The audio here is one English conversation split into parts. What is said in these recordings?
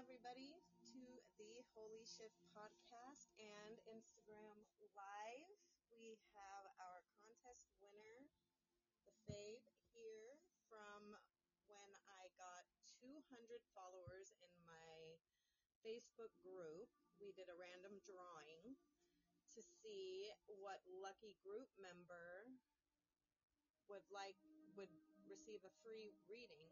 everybody, to the Holy Shift podcast and Instagram Live. We have our contest winner, the Fave, here from when I got 200 followers in my Facebook group. We did a random drawing to see what lucky group member would receive a free reading.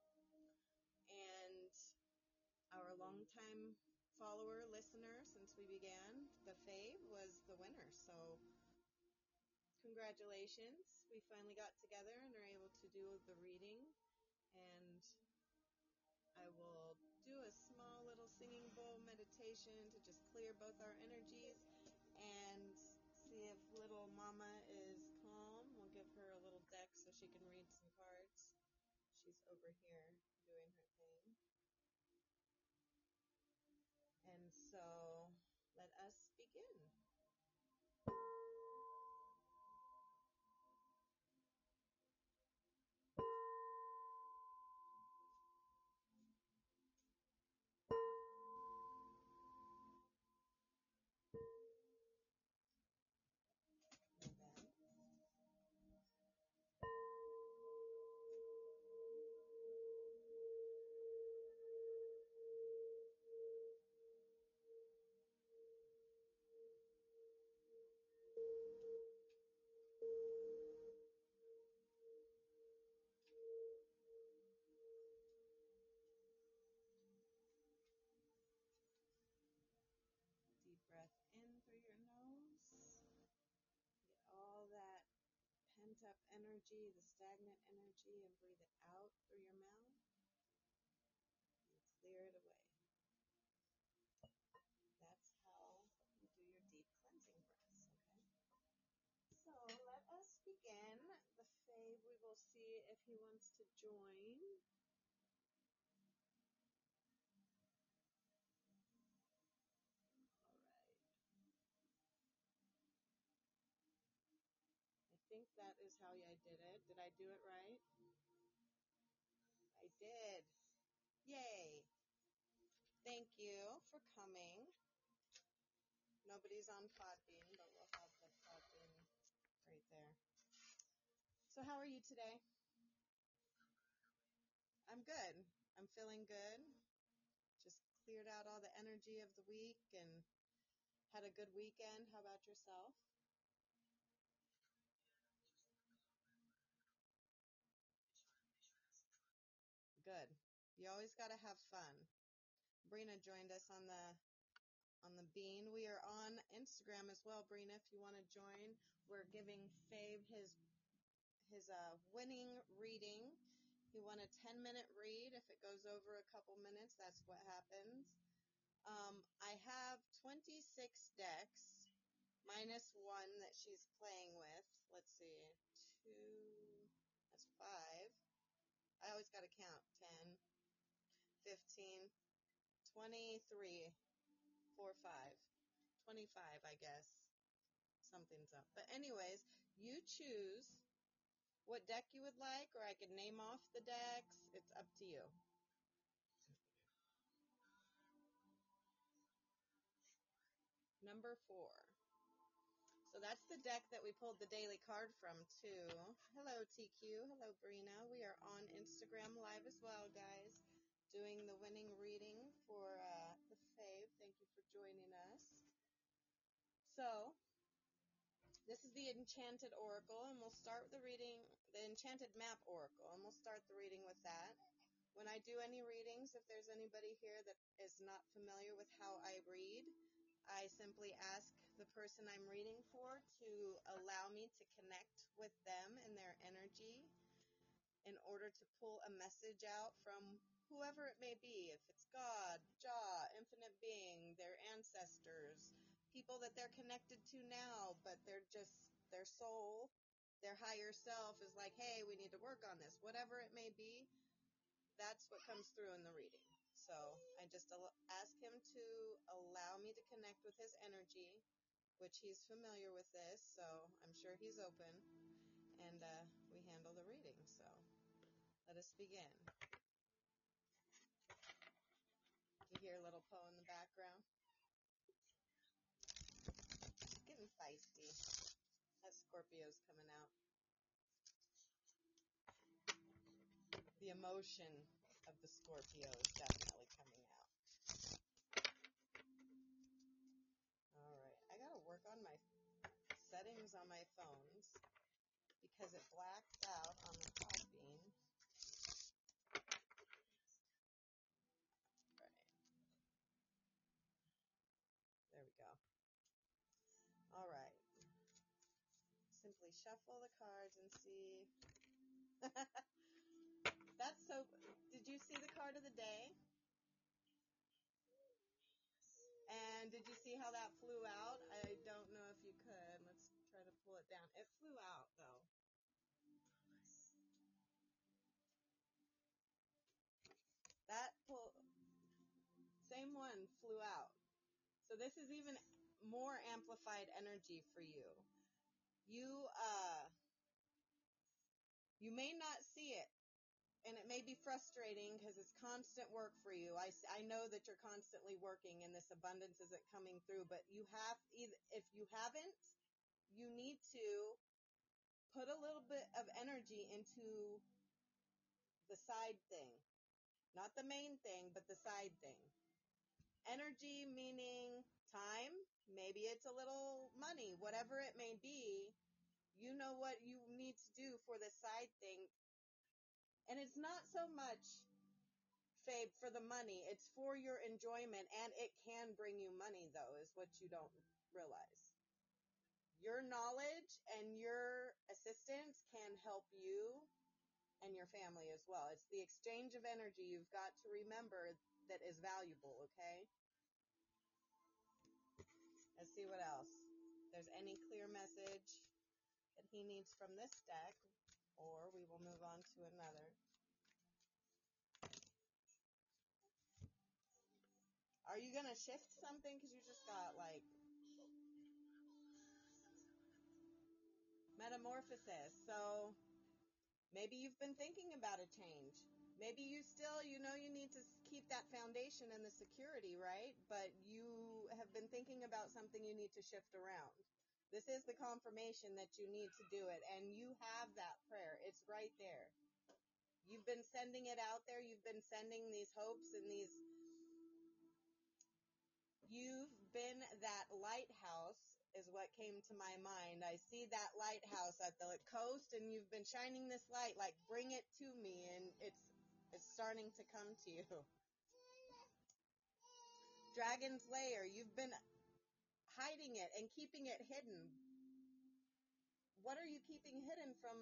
And our longtime follower, listener, since we began, the Fave, was the winner. So, congratulations. We finally got together and are able to do the reading. And I will do a small little singing bowl meditation to just clear both our energies and see if little mama is calm. We'll give her a little deck so she can read some cards. She's over here doing her thing. And so, let us begin. Deep breath in through your nose. Get all that pent-up energy, the stagnant energy, and breathe it out through your mouth and clear it away. That's how you do your deep cleansing breaths, okay? So let us begin. The Fave, we will see if he wants to join. All right. I think that is how I did it. Did I do it right? I did. Yay. Thank you for coming. Nobody's on Podbean, but we'll have the Podbean right there. So how are you today? I'm good. I'm feeling good. Just cleared out all the energy of the week and had a good weekend. How about yourself? Good. You always got to have fun. Brina joined us on the bean. We are on Instagram as well, Brina, if you want to join. We're giving Fave his winning reading. He won a 10-minute read. If it goes over a couple minutes, that's what happens. I have 26 decks, minus one that she's playing with. Let's see, 2, that's 5. I always got to count, 10, 15, 23, 4, 5, 25, I guess. Something's up. But anyways, you choose what deck you would like, or I could name off the decks. It's up to you. Number 4. So that's the deck that we pulled the daily card from, too. Hello, TQ. Hello, Brina. We are on Instagram Live as well, guys, doing the winning reading for the Fave. Thank you for joining us. So, this is the Enchanted Oracle, and we'll start the reading, the Enchanted Map Oracle, and we'll start the reading with that. When I do any readings, if there's anybody here that is not familiar with how I read, I simply ask the person I'm reading for to allow me to connect with them and their energy in order to pull a message out from whoever it may be. If it's God, Jah, infinite being, their ancestors, people that they're connected to now, but they're just, their soul, their higher self is like, hey, we need to work on this. Whatever it may be, that's what comes through in the reading. So I just ask him to allow me to connect with his energy, which he's familiar with this, so I'm sure he's open, and we handle the reading. So let us begin. You hear Popo in the background. Getting feisty. That Scorpio's coming out. The emotion of the Scorpio is definitely coming out. Alright, I gotta work on my settings on my phones because it blacks out on the Podbean. Right. There we go. Alright. Simply shuffle the cards and see. That's so... Did you see the card of the day? And did you see how that flew out? I don't know if you could. Let's try to pull it down. It flew out, though. That same one flew out. So this is even more amplified energy for you. You may not see it, and it may be frustrating because it's constant work for you. I know that you're constantly working and this abundance isn't coming through, but if you haven't, you need to put a little bit of energy into the side thing. Not the main thing, but the side thing. Energy meaning time, maybe it's a little money, whatever it may be, you know what you need to do for the side thing. And it's not so much, Fabe, for the money, it's for your enjoyment, and it can bring you money, though, is what you don't realize. Your knowledge and your assistance can help you and your family as well. It's the exchange of energy you've got to remember that is valuable, okay? Let's see what else. If there's any clear message that he needs from this deck, or we will move on to another. Are you going to shift something? Because you just got, like, metamorphosis. So maybe you've been thinking about a change. Maybe you still, you need to keep that foundation and the security, right? But you have been thinking about something you need to shift around. This is the confirmation that you need to do it, and you have that prayer. It's right there. You've been sending it out there. You've been sending these hopes and you've been that lighthouse is what came to my mind. I see that lighthouse at the coast, and you've been shining this light, like, bring it to me, and it's starting to come to you. Dragon's Lair, you've been hiding it and keeping it hidden. What are you keeping hidden from?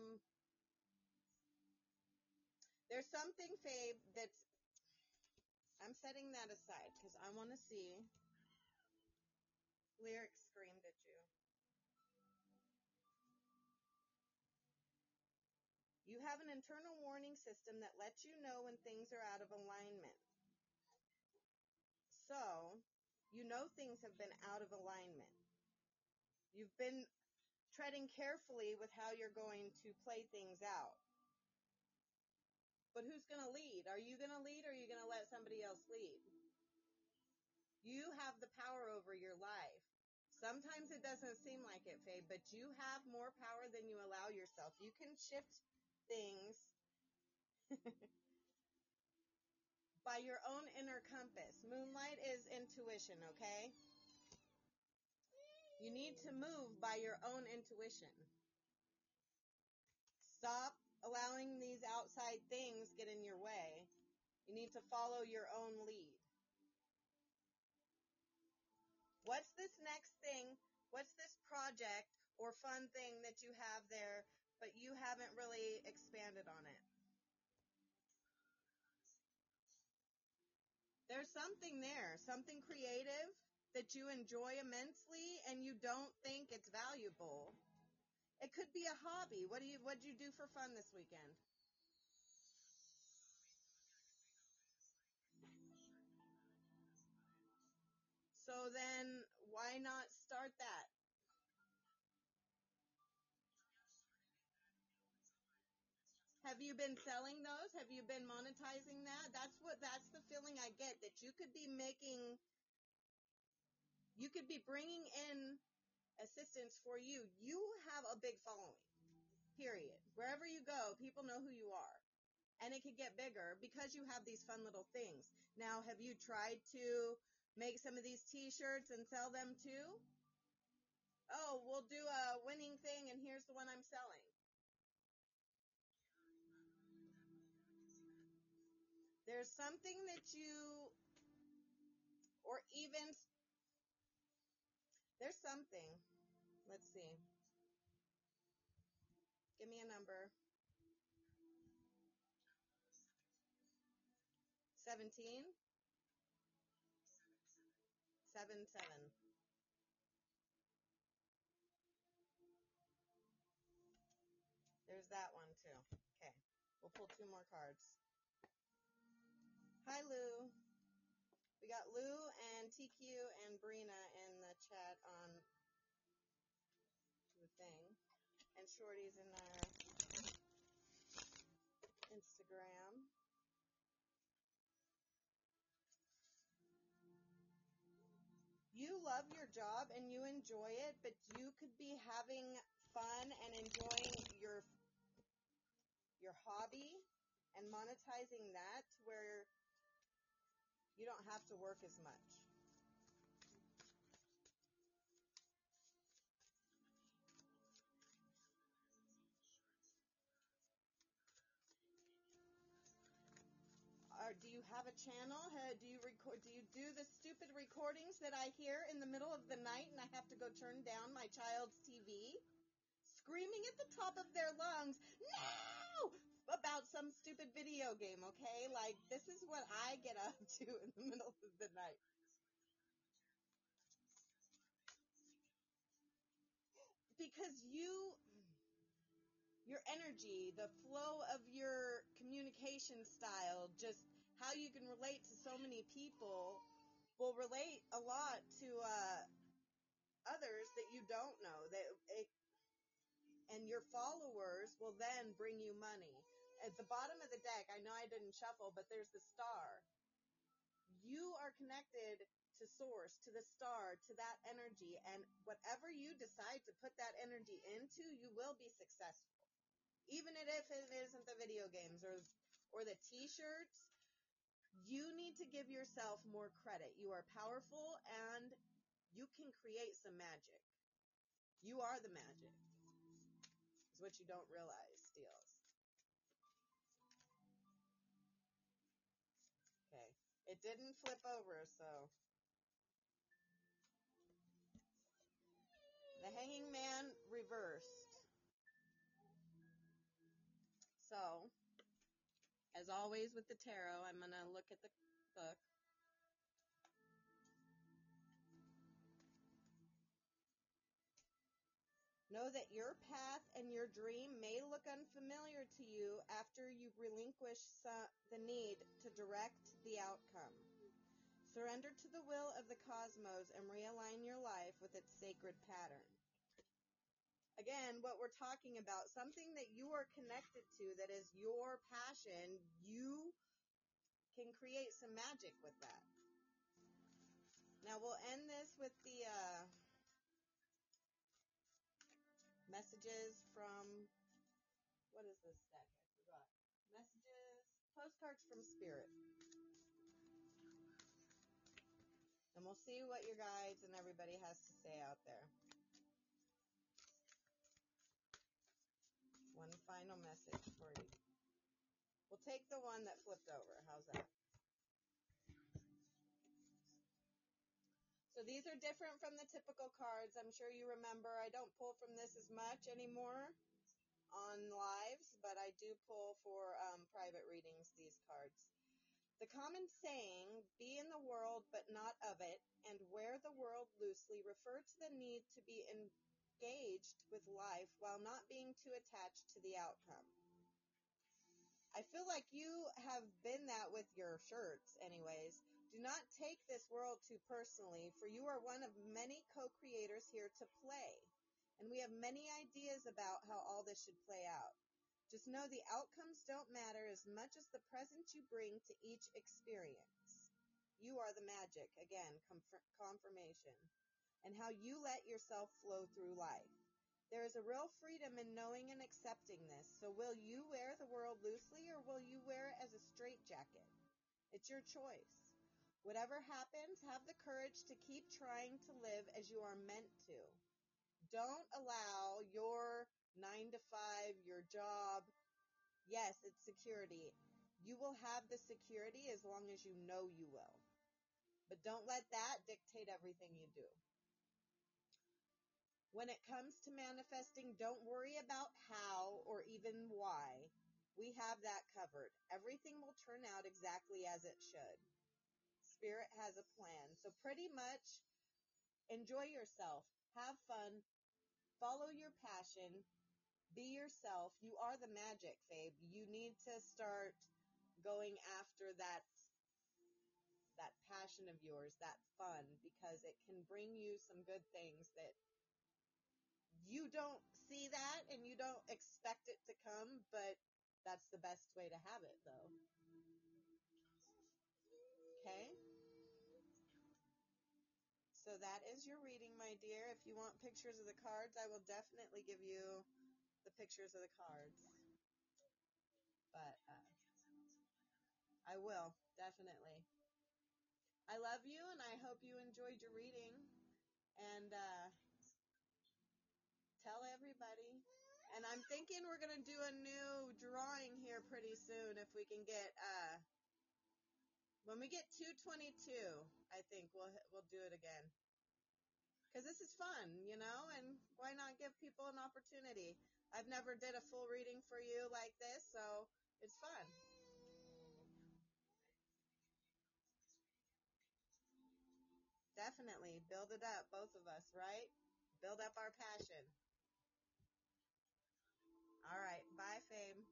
There's something, Fabe, that's... I'm setting that aside because I want to see. Lyric screamed at you. You have an internal warning system that lets you know when things are out of alignment. So, you know things have been out of alignment. You've been treading carefully with how you're going to play things out. But who's going to lead? Are you going to lead, or are you going to let somebody else lead? You have the power over your life. Sometimes it doesn't seem like it, Faye, but you have more power than you allow yourself. You can shift things by your own inner compass. Moonlight is intuition, okay? You need to move by your own intuition. Stop allowing these outside things get in your way. You need to follow your own lead. What's this next thing? What's this project or fun thing that you have there, but you haven't really expanded on it? There's something there, something creative that you enjoy immensely and you don't think it's valuable. It could be a hobby. What'd you do for fun this weekend? So then why not start that? Have you been selling those? Have you been monetizing that? That's the feeling I get, that you could be bringing in assistance for you. You have a big following, period. Wherever you go, people know who you are. And it could get bigger because you have these fun little things. Now, have you tried to make some of these t-shirts and sell them too? Oh, we'll do a winning thing and here's the one I'm selling. There's something that there's something. Let's see. Give me a number. 17? 77. There's that one too. Okay. We'll pull 2 more cards. Hi, Lou. We got Lou and TQ and Brina in the chat on the thing. And Shorty's in our Instagram. You love your job and you enjoy it, but you could be having fun and enjoying your hobby and monetizing that to where you don't have to work as much. Or do you have a channel? Do you do the stupid recordings that I hear in the middle of the night and I have to go turn down my child's TV? Screaming at the top of their lungs, no! About some stupid video game, okay? Like, this is what I get up to in the middle of the night. Because your energy, the flow of your communication style, just how you can relate to so many people will relate a lot to others that you don't know. And your followers will then bring you money. At the bottom of the deck, I know I didn't shuffle, but there's the star. You are connected to source, to the star, to that energy, and whatever you decide to put that energy into, you will be successful. Even if it isn't the video games or the t-shirts, you need to give yourself more credit. You are powerful and you can create some magic. You are the magic. Is what you don't realize, Steels. Okay. It didn't flip over, so. The Hanging Man reversed. So, as always with the tarot, I'm going to look at the book. Know that your path and your dream may look unfamiliar to you after you relinquish the need to direct the outcome. Surrender to the will of the cosmos and realign your life with its sacred pattern. Again, what we're talking about, something that you are connected to that is your passion, you can create some magic with that. Now we'll end this with the messages from, what is this deck? I forgot. Messages, postcards from Spirit. And we'll see what your guides and everybody has to say out there. One final message for you. We'll take the one that flipped over. How's that? So these are different from the typical cards. I'm sure you remember I don't pull from this as much anymore on lives, but I do pull for private readings, these cards. The common saying, be in the world but not of it, and wear the world loosely, refer to the need to be engaged with life while not being too attached to the outcome. I feel like you have been that with your shirts anyways. Do not take this world too personally, for you are one of many co-creators here to play. And we have many ideas about how all this should play out. Just know the outcomes don't matter as much as the presence you bring to each experience. You are the magic, again, confirmation, and how you let yourself flow through life. There is a real freedom in knowing and accepting this. So will you wear the world loosely or will you wear it as a straitjacket? It's your choice. Whatever happens, have the courage to keep trying to live as you are meant to. Don't allow your 9 to 5, your job. Yes, it's security. You will have the security as long as you know you will. But don't let that dictate everything you do. When it comes to manifesting, don't worry about how or even why. We have that covered. Everything will turn out exactly as it should. Spirit has a plan. So pretty much enjoy yourself. Have fun. Follow your passion. Be yourself. You are the magic, Fabe. You need to start going after that passion of yours, that fun, because it can bring you some good things that you don't see that and you don't expect it to come, but that's the best way to have it, though. Okay? So that is your reading, my dear. If you want pictures of the cards, I will definitely give you the pictures of the cards. But I will, definitely. I love you, and I hope you enjoyed your reading. And tell everybody. And I'm thinking we're going to do a new drawing here pretty soon if we can get, when we get 222, I think we'll do it again. Because this is fun, and why not give people an opportunity? I've never did a full reading for you like this, so it's fun. Definitely. Build it up, both of us, right? Build up our passion. All right. Bye, Fame.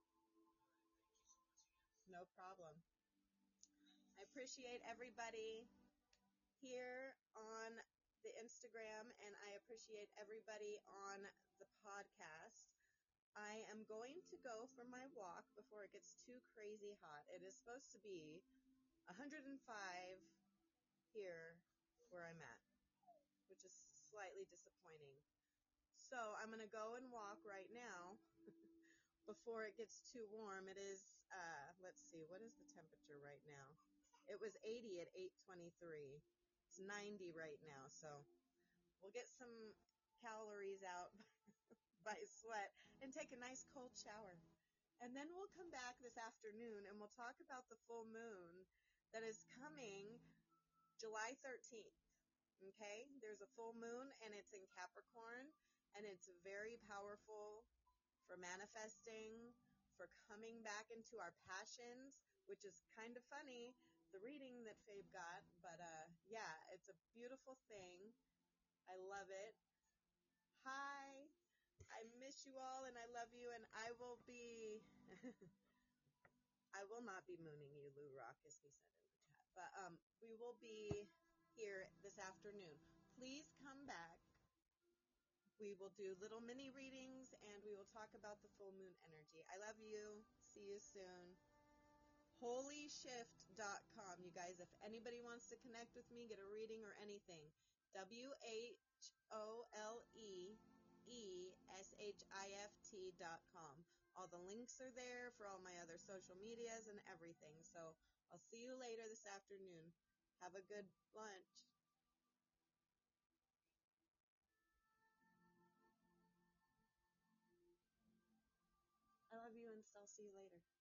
No problem. I appreciate everybody here on the Instagram, and I appreciate everybody on the podcast. I am going to go for my walk before it gets too crazy hot. It is supposed to be 105 here where I'm at, which is slightly disappointing. So I'm going to go and walk right now before it gets too warm. It is, let's see, what is the temperature right now? It was 80 at 8:23. It's 90 right now, so we'll get some calories out by sweat and take a nice cold shower. And then we'll come back this afternoon and we'll talk about the full moon that is coming July 13th. Okay? There's a full moon and it's in Capricorn and it's very powerful for manifesting, for coming back into our passions, which is kind of funny, the reading that Fabe got. But yeah, it's a beautiful thing. I love it. Hi. I miss you all and I love you and I will be I will not be mooning you, Lou Rock, as he said in the chat. But we will be here this afternoon. Please come back. We will do little mini readings and we will talk about the full moon energy. I love you. See you soon. Holyshift.com. You guys, if anybody wants to connect with me, get a reading or anything, WHOLEESHIFT.com. All the links are there for all my other social medias and everything. So I'll see you later this afternoon. Have a good lunch. I love you and I'll see you later.